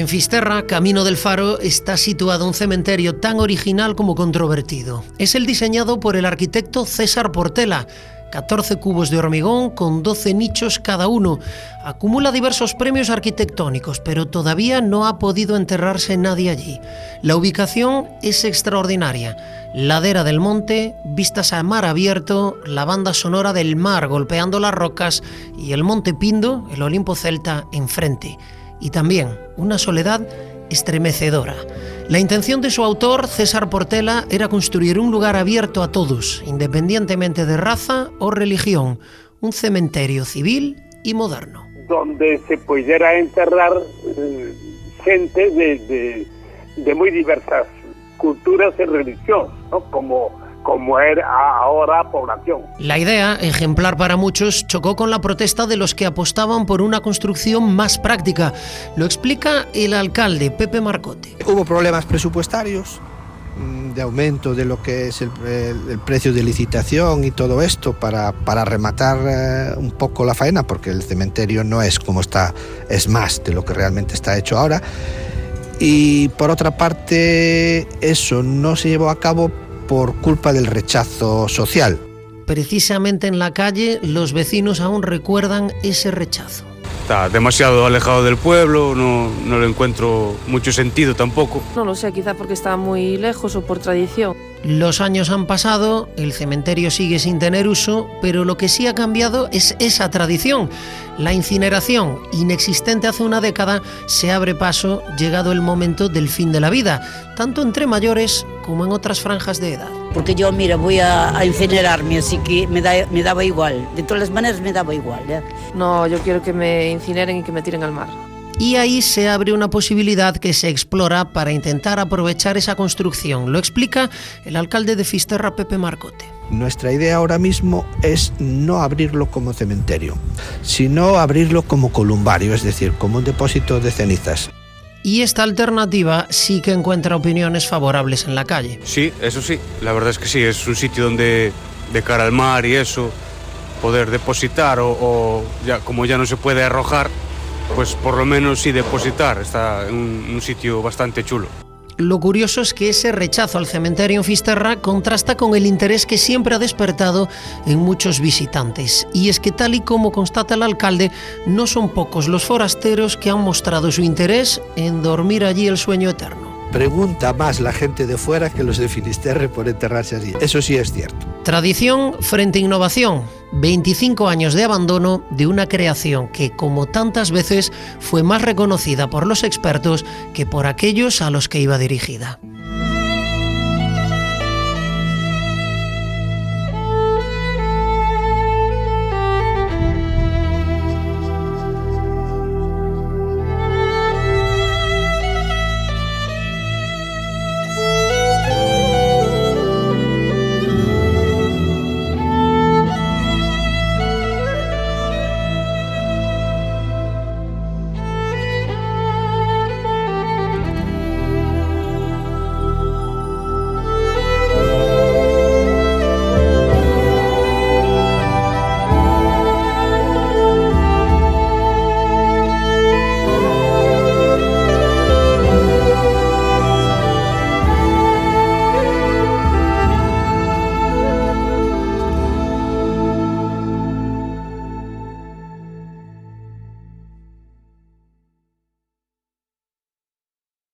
En Fisterra, camino del Faro, está situado un cementerio tan original como controvertido. Es el diseñado por el arquitecto César Portela. 14 cubos de hormigón con 12 nichos cada uno. Acumula diversos premios arquitectónicos, pero todavía no ha podido enterrarse nadie allí. La ubicación es extraordinaria. Ladera del monte, vistas a mar abierto, la banda sonora del mar golpeando las rocas y el monte Pindo, el Olimpo celta, enfrente. Y también una soledad estremecedora. La intención de su autor, César Portela, era construir un lugar abierto a todos, independientemente de raza o religión, un cementerio civil y moderno. Donde se pudiera enterrar gente de muy diversas culturas y religiones, ¿no? como era ahora población. La idea, ejemplar para muchos, chocó con la protesta de los que apostaban por una construcción más práctica. Lo explica el alcalde, Pepe Marcote. Hubo problemas presupuestarios, de aumento de lo que es el precio de licitación y todo esto para rematar un poco la faena, porque el cementerio no es como está, es más de lo que realmente está hecho ahora. Y por otra parte, eso no se llevó a cabo por culpa del rechazo social. Precisamente en la calle, los vecinos aún recuerdan ese rechazo. Está demasiado alejado del pueblo, no le encuentro mucho sentido tampoco. No lo sé, quizá porque está muy lejos o por tradición. Los años han pasado, el cementerio sigue sin tener uso, pero lo que sí ha cambiado es esa tradición. La incineración, inexistente hace una década, se abre paso llegado el momento del fin de la vida, tanto entre mayores como en otras franjas de edad. Porque yo, mira, voy a incinerarme, así que me daba igual. De todas las maneras me daba igual, ¿ya? No, yo quiero que me incineren y que me tiren al mar. Y ahí se abre una posibilidad que se explora para intentar aprovechar esa construcción. Lo explica el alcalde de Fisterra, Pepe Marcote. Nuestra idea ahora mismo es no abrirlo como cementerio, sino abrirlo como columbario, es decir, como un depósito de cenizas. Y esta alternativa sí que encuentra opiniones favorables en la calle. Sí, eso sí, la verdad es que sí, es un sitio donde, de cara al mar y eso, poder depositar o ya, como ya no se puede arrojar, pues por lo menos sí depositar, está en un sitio bastante chulo. Lo curioso es que ese rechazo al cementerio en Fisterra contrasta con el interés que siempre ha despertado en muchos visitantes. Y es que, tal y como constata el alcalde, no son pocos los forasteros que han mostrado su interés en dormir allí el sueño eterno. Pregunta más la gente de fuera que los de Finisterre por enterrarse allí. Eso sí es cierto. Tradición frente a innovación. 25 años de abandono de una creación que, como tantas veces, fue más reconocida por los expertos que por aquellos a los que iba dirigida.